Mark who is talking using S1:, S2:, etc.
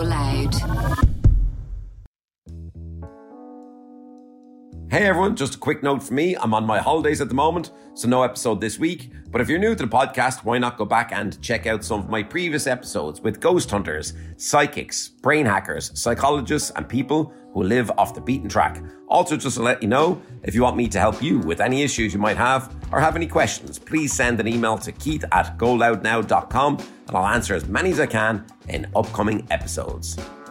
S1: Loud.
S2: Hey everyone, just a quick note for me. I'm on my holidays at the moment, so no episode this week. But if you're new to the podcast, why not go back and check out some of my previous episodes with ghost hunters, psychics, brain hackers, psychologists, and people who live off the beaten track. Also, just to let you know, if you want me to help you with any issues you might have or have any questions, please send an email to keith@goloudnow.com and I'll answer as many as I can in upcoming episodes.